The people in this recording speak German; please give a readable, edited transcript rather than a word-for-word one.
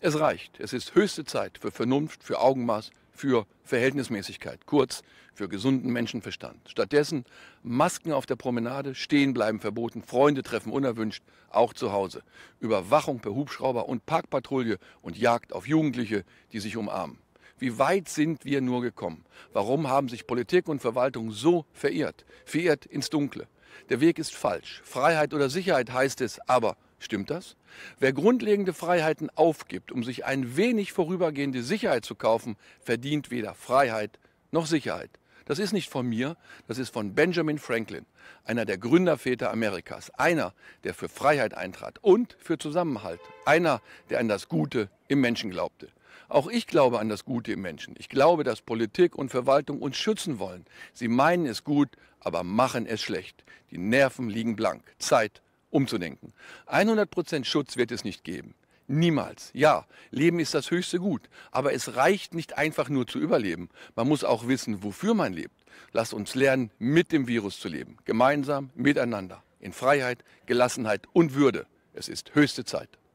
Es reicht. Es ist höchste Zeit für Vernunft, für Augenmaß, für Verhältnismäßigkeit, kurz für gesunden Menschenverstand. Stattdessen Masken auf der Promenade, stehen bleiben verboten, Freunde treffen unerwünscht, auch zu Hause. Überwachung per Hubschrauber und Parkpatrouille und Jagd auf Jugendliche, die sich umarmen. Wie weit sind wir nur gekommen? Warum haben sich Politik und Verwaltung so verirrt? Verirrt ins Dunkle. Der Weg ist falsch. Freiheit oder Sicherheit heißt es, aber stimmt das? Wer grundlegende Freiheiten aufgibt, um sich ein wenig vorübergehende Sicherheit zu kaufen, verdient weder Freiheit noch Sicherheit. Das ist nicht von mir, das ist von Benjamin Franklin, einer der Gründerväter Amerikas, einer, der für Freiheit eintrat und für Zusammenhalt, einer, der an das Gute im Menschen glaubte. Auch ich glaube an das Gute im Menschen. Ich glaube, dass Politik und Verwaltung uns schützen wollen. Sie meinen es gut, aber machen es schlecht. Die Nerven liegen blank. Zeit, umzudenken. 100% Schutz wird es nicht geben. Niemals. Ja, Leben ist das höchste Gut. Aber es reicht nicht einfach nur zu überleben. Man muss auch wissen, wofür man lebt. Lasst uns lernen, mit dem Virus zu leben. Gemeinsam, miteinander. In Freiheit, Gelassenheit und Würde. Es ist höchste Zeit.